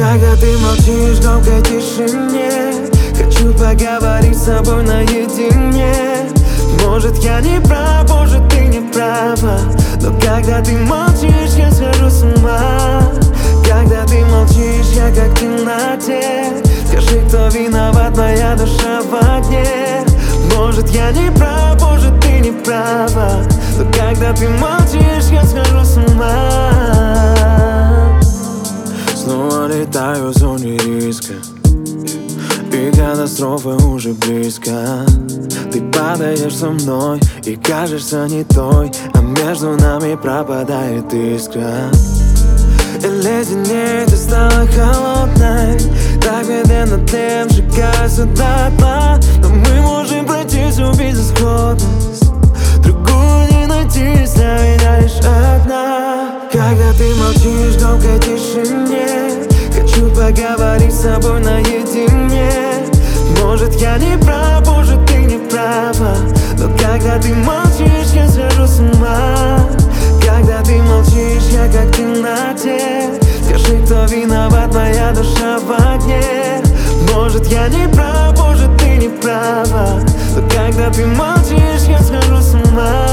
Когда ты молчишь в громкой тишине, хочу поговорить с собой наедине. Может, я не прав, может, ты не права, но когда ты молчишь, я схожу с ума. Когда ты молчишь, я как в темноте. Скажи, кто виноват, моя душа в огне. Может, я не прав, может, ты не права, но когда ты молчишь, я схожу с ума. Снова летаю в зоне риска, и катастрофа уже близко. Ты падаешь со мной и кажешься не той, а между нами пропадает искра. И леденеет, ты стала холодной, так медленно тлеем, сжигаясь дотла. Но мы можем пройти всю безысходность, другую не найти, для меня лишь одна. Когда ты молчишь в громкой тишине, хочу поговорить с собой наедине. Может, я не прав, может, ты не права, но когда ты молчишь, я схожу с ума. Когда ты молчишь, я как в темноте. Скажи, кто виноват, моя душа в огне. Может, я не прав, может, ты не права, но когда ты молчишь, я схожу с ума.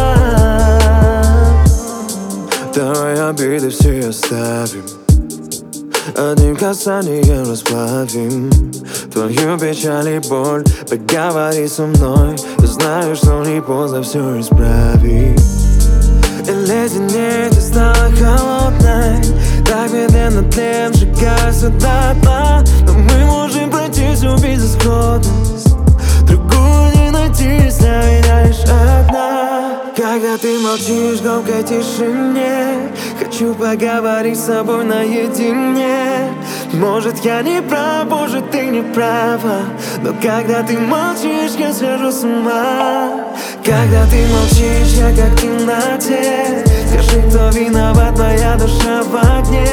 Давай обиды все оставим, одним касанием расплавим твою печаль и боль. Поговори со мной, я знаю, что не поздно все исправить. И леденеет, ты стала холодной, так медленно тлеем, сжигаясь дотла. Но мы можем пройти всю безысходность, другую не найти, для меня лишь одна. Когда ты молчишь в громкой тишине, хочу поговорить с собой наедине. Может, я не прав, может, ты не права, но когда ты молчишь, я схожу с ума. Когда ты молчишь, я как в темноте. Скажи, кто виноват, моя душа в огне.